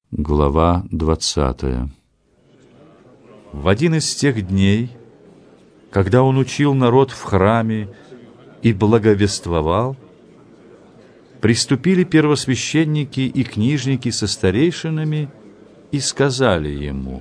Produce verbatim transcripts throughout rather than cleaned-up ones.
Глава двадцатая. В один из тех дней, когда он учил народ в храме и благовествовал, приступили первосвященники и книжники со старейшинами и сказали ему: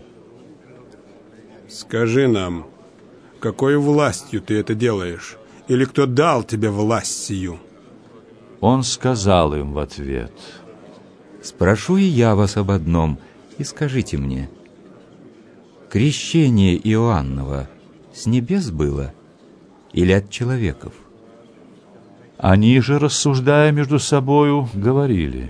«Скажи нам, какой властью ты это делаешь? Или кто дал тебе власть сию?» Он сказал им в ответ: «Спрошу и я вас об одном, и скажите мне, крещение Иоаннова с небес было или от человеков?» Они же, рассуждая между собою, говорили: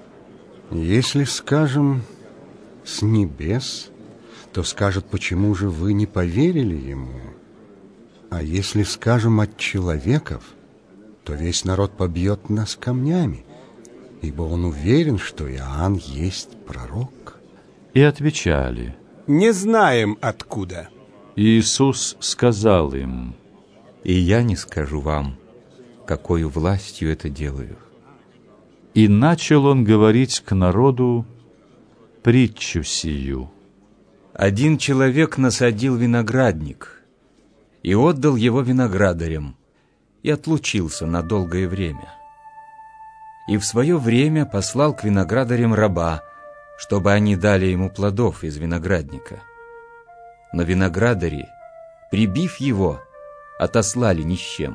«Если скажем с небес, то скажут, почему же вы не поверили ему? А если скажем от человеков, то весь народ побьет нас камнями, ибо он уверен, что Иоанн есть пророк». И отвечали: «Не знаем откуда». Иисус сказал им: «И я не скажу вам, какою властью это делаю». И начал он говорить к народу притчу сию: Один человек насадил виноградник и отдал его виноградарям, и отлучился на долгое время. И в свое время послал к виноградарям раба, чтобы они дали ему плодов из виноградника. Но виноградари, прибив его, отослали ни с чем.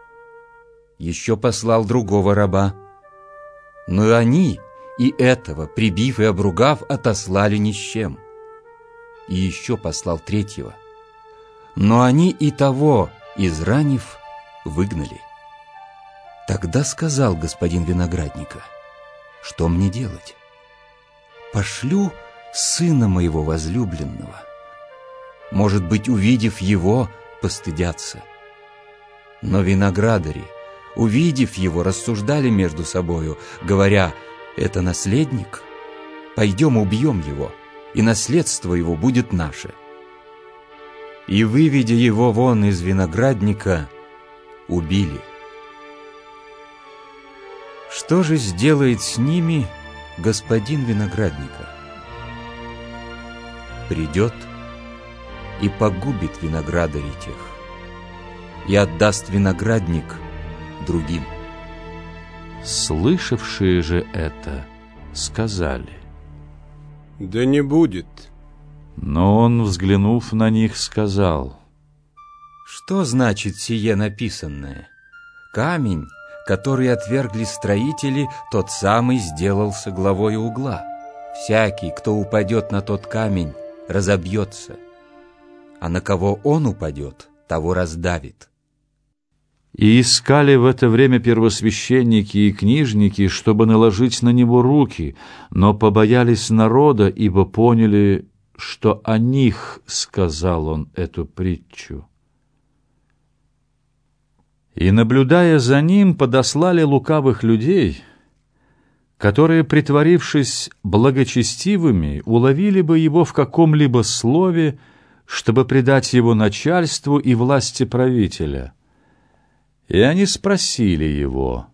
Еще послал другого раба, но и они, и этого, прибив и обругав, отослали ни с чем. И еще послал третьего, но они и того, изранив, выгнали. Тогда сказал господин виноградника: «Что мне делать? Пошлю сына моего возлюбленного. Может быть, увидев его, постыдятся». Но виноградари, увидев его, рассуждали между собою, говоря: «Это наследник? Пойдем убьем его, и наследство его будет наше». И, выведя его вон из виноградника, убили. Что же сделает с ними господин виноградника? Придет и погубит виноградарей тех, и отдаст виноградник другим. Слышавшие же это сказали: «Да не будет». Но он, взглянув на них, сказал: Что значит сие написанное? Камень, который отвергли строители, тот самый сделался главой угла. Всякий, кто упадет на тот камень, разобьется, а на кого он упадет, того раздавит. И искали в это время первосвященники и книжники, чтобы наложить на него руки, но побоялись народа, ибо поняли, что о них сказал он эту притчу. И, наблюдая за ним, подослали лукавых людей, которые, притворившись благочестивыми, уловили бы его в каком-либо слове, чтобы предать его начальству и власти правителя. И они спросили его: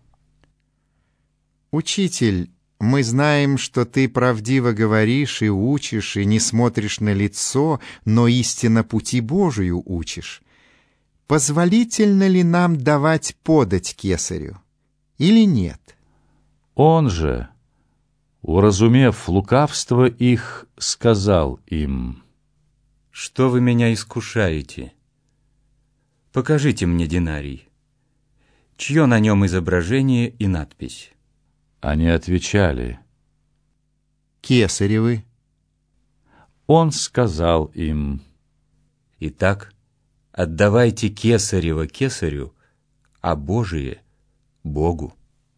«Учитель, мы знаем, что ты правдиво говоришь и учишь, и не смотришь на лицо, но истинно пути Божию учишь. Позволительно ли нам давать подать кесарю или нет?» Он же, уразумев лукавство их, сказал им: «Что вы меня искушаете? Покажите мне динарий. Чье на нем изображение и надпись?» Они отвечали: «Кесаревы». Он сказал им: «Итак, отдавайте кесарево кесарю, а Божие — Богу».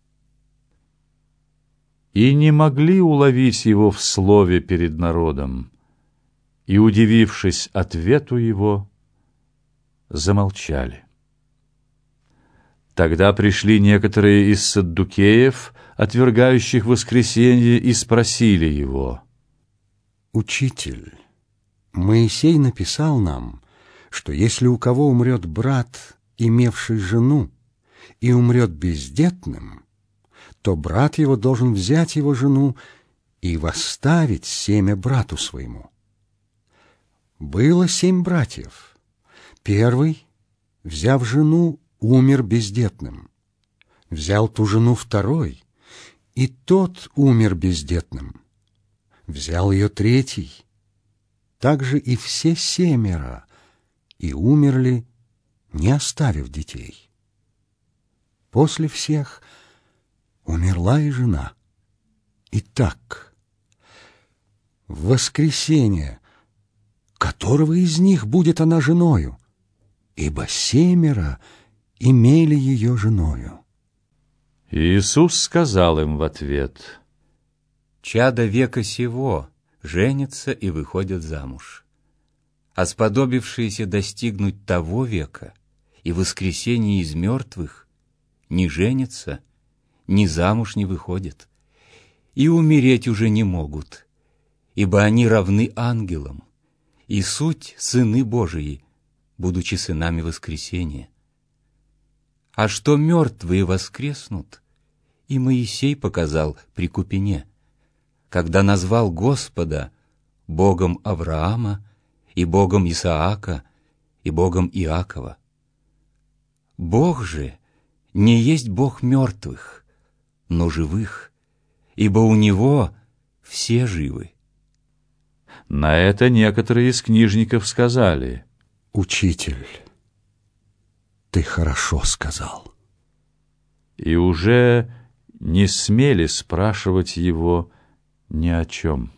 И не могли уловить его в слове перед народом, и, удивившись ответу его, замолчали. Тогда пришли некоторые из саддукеев, отвергающих воскресенье, и спросили его: «Учитель, Моисей написал нам, что если у кого умрет брат, имевший жену, и умрет бездетным, то брат его должен взять его жену и восставить семя брату своему. Было семь братьев. Первый, взяв жену, умер бездетным. Взял ту жену второй, и тот умер бездетным. Взял ее третий, также и все семеро, и умерли, не оставив детей. После всех умерла и жена. Итак, в воскресенье, которого из них будет она женою? Ибо семеро имели ее женою. Иисус сказал им в ответ: «Чада века сего женятся и выходят замуж, а сподобившиеся достигнуть того века и воскресения из мертвых не женятся, ни замуж не выходят, и умереть уже не могут, ибо они равны ангелам, и суть сыны Божии, будучи сынами воскресения. А что мертвые воскреснут, и Моисей показал при Купине, когда назвал Господа Богом Авраама и Богом Исаака и Богом Иакова. Бог же не есть Бог мертвых, но живых, ибо у Него все живы». На это некоторые из книжников сказали: «Учитель, ты хорошо сказал». И уже не смели спрашивать его ни о чем.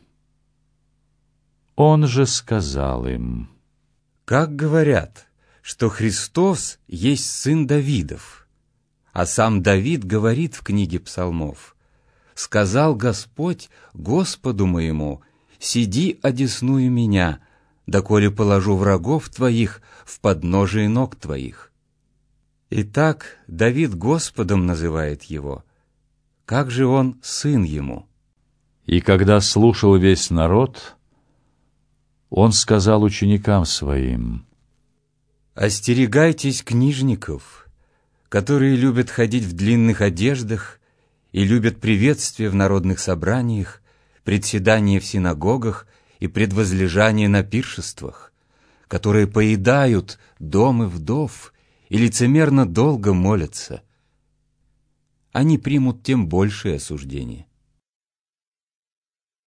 Он же сказал им: «Как говорят, что Христос есть сын Давидов, а сам Давид говорит в книге Псалмов: сказал Господь Господу моему: сиди одесную меня, доколе положу врагов твоих в подножие ног твоих». Итак, Давид Господом называет его. Как же он сын ему? И когда слушал весь народ, он сказал ученикам своим: «Остерегайтесь книжников, которые любят ходить в длинных одеждах и любят приветствия в народных собраниях, председание в синагогах и предвозлежание на пиршествах, которые поедают домы вдов и лицемерно долго молятся. Они примут тем большее осуждение.